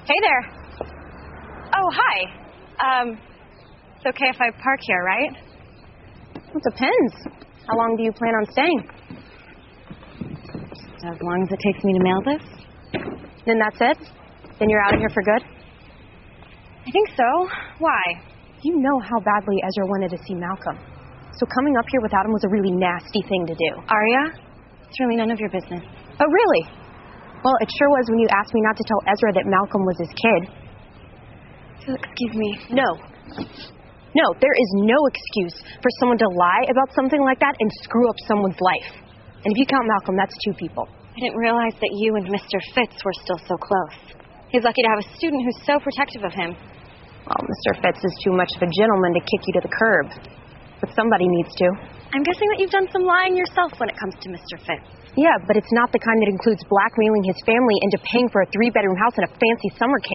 Hey there. Oh, hi. It's okay if I park here, right? It depends. How long do you plan on staying? As long as it takes me to mail this. Then that's it? Then you're out of here for good? I think so. Why? You know how badly Ezra wanted to see Malcolm. So coming up here without him was a really nasty thing to do. Arya, it's really none of your business. Oh, really? Well, it sure was when you asked me not to tell Ezra that Malcolm was his kid. Excuse me. No, there is no excuse for someone to lie about something like that and screw up someone's life. And if you count Malcolm, that's 2 people. I didn't realize that you and Mr. Fitz were still so close. He's lucky to have a student who's so protective of him. Well, Mr. Fitz is too much of a gentleman to kick you to the curb. But somebody needs to. I'm guessing that you've done some lying yourself when it comes to Mr. Fitz. Yeah, but it's not the kind that includes blackmailing his family into paying for a 3-bedroom house and a fancy summer camp.